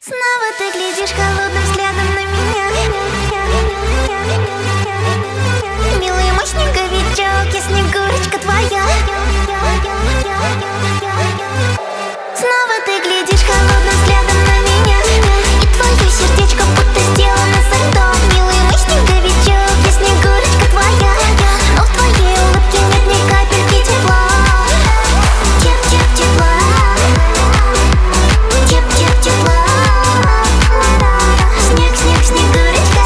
Снова ты глядишь холодным взглядом на меня. Милый мой снеговичок, я снегурочка твоя. Снова ты глядишь холодным взглядом на меня, и твое сердечко будто сделано со льдом. Милый мой снеговичок, я снегурочка твоя, но в твоей улыбке нет ни капельки тепла. Тепла. Тепла. Снегурочка.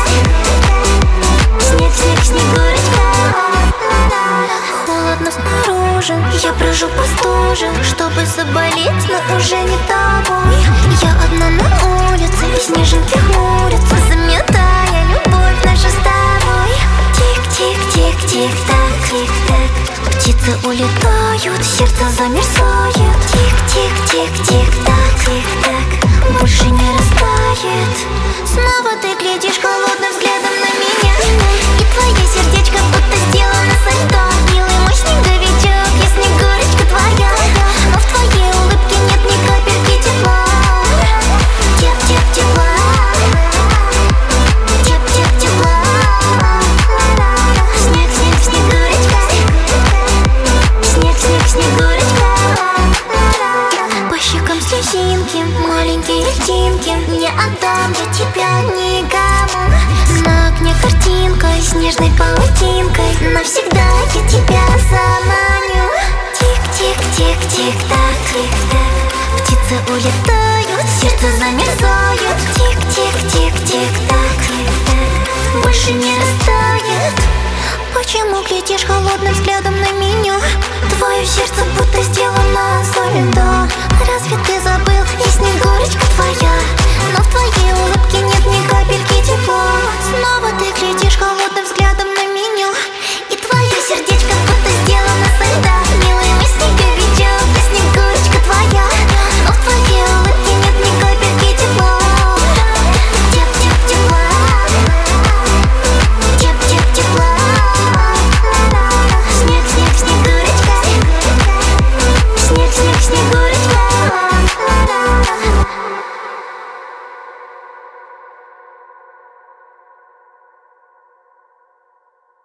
Снегурочка. Холодно снаружи, я брожу по стуже, чтобы заболеть, но уже не тобой. Я одна на улице, и снежинки хмурятся, заметая любовь нашу с тобой. Тик-тик-тик-тик-так, тик-так. Птицы улетают, сердце замерзает. Тик-тик-тик-тик-так, тик-так. Больше не растает. Снова ты глядишь холодным взглядом на меня, и твое сердечко будто сделано со льдом. Милый мой снеговичок, я снегурочка твоя, но в твоей улыбке нет ни капельки тепла. Тепла. Тепла. Снегурочка. Снегурочка. По щекам слезинки, маленькие льдинки, не отдам я тебя никому. На окне картинка с нежной паутинкой, навсегда я тебя заманю. Тик-тик-тик-тик-так, тик-так. Птицы улетают, сердце замерзает. Тик-тик-тик-тик-так, тик-так. Больше не растает. Почему глядишь холодным взглядом на меня? Твое сердце будто сделано со льда. Разве ты забыл, я снегурочка твоя?